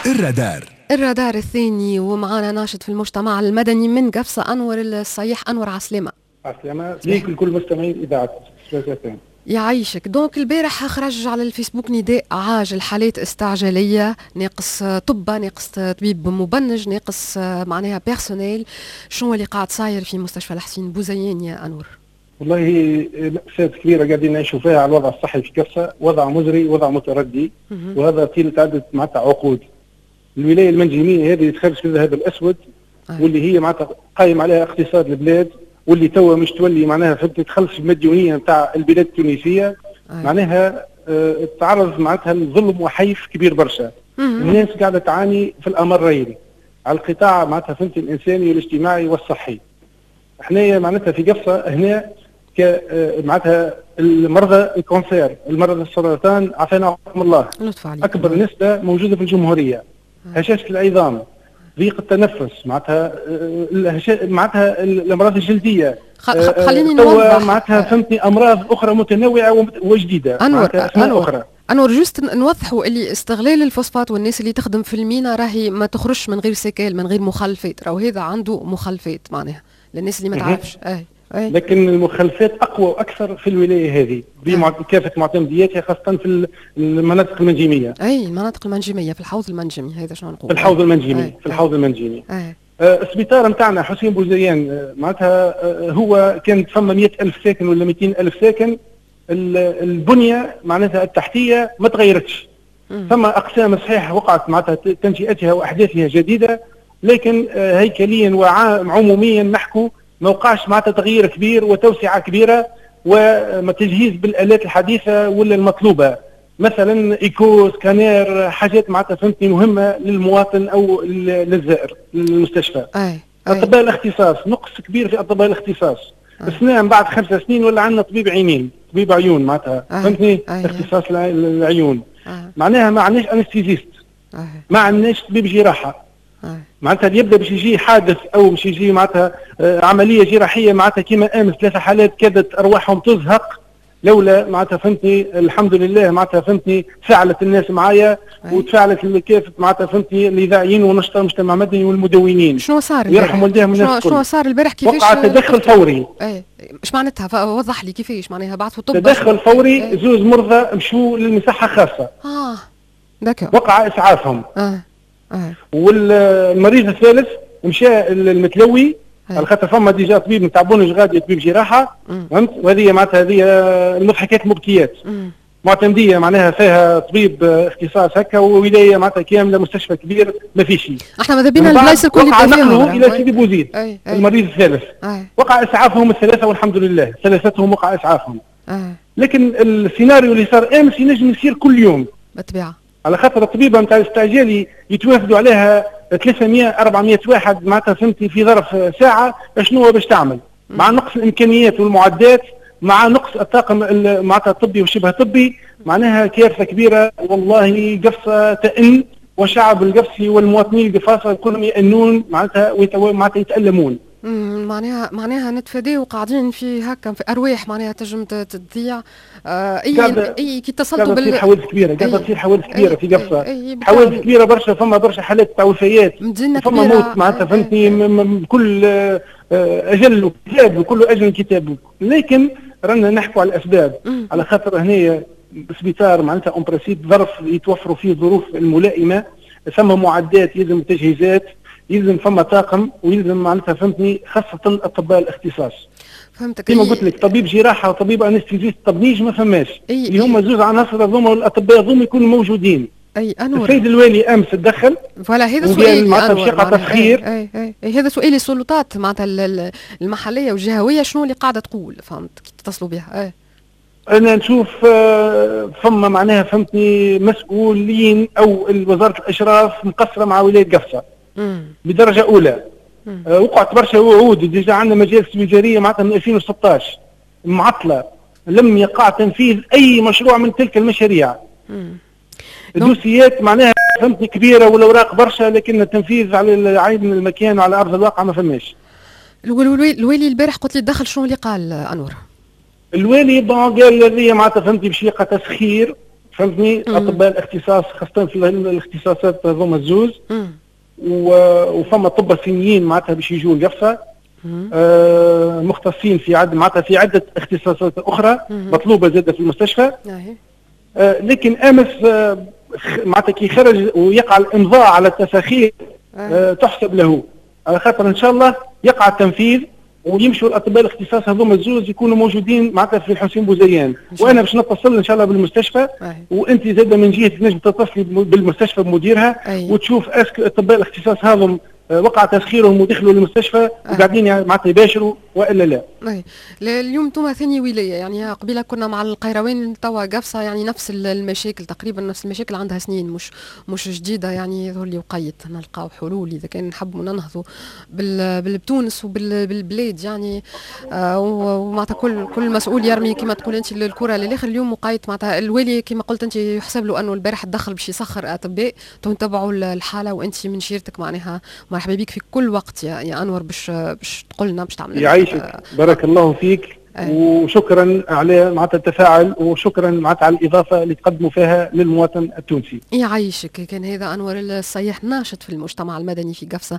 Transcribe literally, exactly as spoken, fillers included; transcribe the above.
الرادار الرادار الثاني، ومعانا ناشط في المجتمع المدني من قفصة أنور الصيح. أنور عسلامة. عسلامة ليك لكل مستمعين إذاعة ثلاثة. يعيشك. دونك البارح خرج على الفيسبوك نداء عاجل، حالات استعجالية، ناقص طب، ناقص طبيب مبنج، ناقص معناها بيرسونيل. شنو اللي قاعد صاير في مستشفى الحسين بوزيان يا أنور؟ والله مأساة كبيرة قاعدين نعيشوا فيها على الوضع الصحي في قفصة، وضع مزري، وضع متردي، وهذا طيلة عدة معناتها عقود. الولاية المنجمية هذه تخرج في الذهب الأسود، أه. واللي هي معناتها قايم عليها اقتصاد البلاد، واللي توا مش تولي معناها فهمت تخلص المديونية نتاع البلاد التونسية، أه. معناها اه تعرض معناتها لظلم وحيف كبير برشا. الناس قاعدة تعاني في الأمرين على القطاع معناتها فهمت الإنساني والاجتماعي والصحي. احنا معناتها في قفصة هنا ك معناتها المرضى الكونسير، المرضى السرطان عافانا الله، أكبر نسبة موجودة في الجمهورية. هشاشة العظام، ضيق التنفس، معناتها معناتها الامراض الجلديه. خليني نوضح معناتها فهمتني امراض اخرى متنوعه وجديده. انور انور اخرى انور جوست نوضحوا اللي استغلال الفوسفات والناس اللي تخدم في المينا راهي ما تخرجش من غير سكال، من غير مخلفات، راهو هذا عنده مخلفات معناها للناس اللي ما تعرفش. اي أي. لكن المخلفات اقوى واكثر في الولايه هذه بكافه معتمدياتها، خاصه في المناطق المنجميه. اي المناطق المنجميه، في الحوض المنجمي، هذا شنو نقول؟ في الحوض المنجمي، أي. في الحوض المنجمي. آه السبيطار نتاعنا حسين بوزيان معناتها آه هو كانت فما مئة ألف ساكن ولا مئتين ألف ساكن. البنيه معناتها التحتيه ما تغيرتش. فما اقسام صحيح وقعت معناتها تنشئتها واحداثها جديده، لكن آه هيكليا وعموميا نحكوا ما وقعش معناتها تغيير كبير وتوسعه كبيره وتجهيز بالالات الحديثه ولا المطلوبه، مثلا ايكو سكانير، حاجات معناتها فهمتني مهمه للمواطن او للزائر للمستشفى. اي اطباء الاختصاص نقص كبير في اطباء الاختصاص. السنه بعد خمس سنين ولا عندنا طبيب عينين، طبيب عيون معناتها فهمتني، اختصاص العيون. أي. معناها ما عندناش انستيزيست، ما عندناش طبيب جراحه. معناتها اللي يبدا باش يجي حادث او باش يجي معناتها آه عمليه جراحيه معناتها كيما امس ثلاثه حالات كادت ارواحهم تزهق لولا معناتها فهمتني الحمد لله معناتها فهمتني تفاعلت الناس معايا وتفاعلت كافه معناتها فهمتني الاذاعيين ونشطاء المجتمع المدني والمدونين. شنو صار يرحم والديهم الناس الكل. شنو صار البارح؟ كيفاش وقع تدخل فوري؟ اي ايش معناتها؟ وضح لي كيفاش معناها بعثوا طب تدخل فوري. ايه؟ زوز مرضى مشوا للمصحه خاصه. اه دكا وقع اسعافهم. اه اه والمريض الثالث مشى المتلوي على خاطر فما ديجا طبيب نتاع بونج غادي طبيب جراحه، فهمت؟ وهذه معناتها هذه المضحكات المبكيات. معتمديه معناها فيها طبيب اختصاص هكا وولايه معناتها كامله مستشفى كبير ما فيش شيء. احنا ماذا بينا البلايص الكل وقع نقله الى سيدي بوزيد. أي أي. المريض الثالث أي. وقع اسعافهم الثلاثه والحمد لله، ثلاثتهم وقع اسعافهم. أي. لكن السيناريو اللي صار امس ينجم يصير كل يوم بالطبيعه، على خاطر الطبيبه نتاع الاستعجالي يتوافدوا عليها ثلاثمئة أربعمئة واحد معناتها فهمتي في ظرف ساعه. شنو باش تعمل؟ مع نقص الامكانيات والمعدات، مع نقص الطاقم معناتها الطبي والشبه طبي، معناها كارثه كبيره. والله قفصه تئن، والشعب القفصي والمواطنين القفاصه كلهم يأنون معناتها معناتها يتألمون. امم معناها معناها نتفاداو قاعدين في هكا في ارواح معناها تنجم تضيع. آه اي اي كي اتصلتوا بال حوادث كبيره، قاعده تصير حوادث كبيره في قفصه، حوادث كبيره برشا. فما برشا حالات تاع وفيات، فما موت معناتها فهمتني كل اجل وكتاب وكل اجل كتاب. لكن رانا نحكوا على الاسباب، على خاطر هنا سبيطار معناتها اون بريسيب ظرف يتوفروا فيه الظروف الملائمه، ثم معدات، يلزم تجهيزات، يلزم فما طاقم، ويلزم معناتها فهمتني خاصه اطباء الاختصاص. فهمتك. كما قلت لك طبيب جراحه وطبيب انستيزيست طبنيج ما فماش، اللي هما زوج عناصر هذوما والاطباء هذوما يكونوا موجودين. اي انور السيد الوالي امس تدخل. فوالا هذا سؤالي معناتها بشقه تسخير. اي اي, أي هذا سؤالي. السلطات معناتها المحليه والجهويه شنو اللي قاعده تقول؟ فهمت كي تتصلوا بها؟ اي انا نشوف فما معناها فهمتني مسؤولين او وزاره الاشراف مقصره مع ولايه قفصه بدرجه اولى. آه وقعت برشا وعود، ديجا عندنا مجالس تجاريه معناتها من ألفين وستة عشر معطله، لم يقع تنفيذ اي مشروع من تلك المشاريع. الدوسيات معناها فهمتني كبيره والاوراق برشا، لكن التنفيذ على عين المكان وعلى ارض الواقع ما فماش. الوالي البارح قلت لي تدخل، شنو اللي قال انور؟ الوالي قال هذه معناتها فهمتني بشيقه تسخير، فهمتني. اطباء الاختصاص خاصه في الاختصاصات هذوما الزوز، وفما اطباء صينيين معناتها باش يجوا لقفصه، آه مختصين في عدد معناتها في عده اختصاصات اخرى مطلوبه زاده في المستشفى. آه لكن امس آه معناتها كي خرج ويقع الامضاء على التساخير آه تحسب له، على خاطر ان شاء الله يقع التنفيذ ويمشوا الاطباء الاختصاص هذوما الزوز يكونوا موجودين معناتها في الحسين بوزيان، وانا باش نتصل ان شاء الله بالمستشفى. وانت زاده من جهه تنجم تتصلي بالمستشفى بمديرها وتشوف اسك اطباء الاختصاص هذم وقع تسخيرهم ودخلوا للمستشفى وقاعدين معناتها يباشروا والا لا. اي اليوم انتم ثاني ولايه، يعني قبيله كنا مع القيروان توا قفصه، يعني نفس المشاكل تقريبا، نفس المشاكل عندها سنين، مش مش جديده، يعني يظهر لي وقيت نلقاو حلول اذا كان نحبوا ننهضوا بتونس وبالبلاد يعني. آه ومعناتها كل كل مسؤول يرمي كما تقول انت الكره للاخر. اليوم وقيت معناتها الوالي كما قلت انت يحسب له انه البارح تدخل باش يسخر اطباء، تتبعوا الحاله وانت من شيرتك معناها مرحبا بك في كل وقت يا, يا انور باش باش تقول لنا باش تعمل يعيشك. بارك الله فيك. أيه. وشكرا على معناتها التفاعل، وشكرا معناتها على الاضافه اللي تقدموا فيها للمواطن التونسي. يعيشك. كان هذا انور الصياح ناشط في المجتمع المدني في قفصه.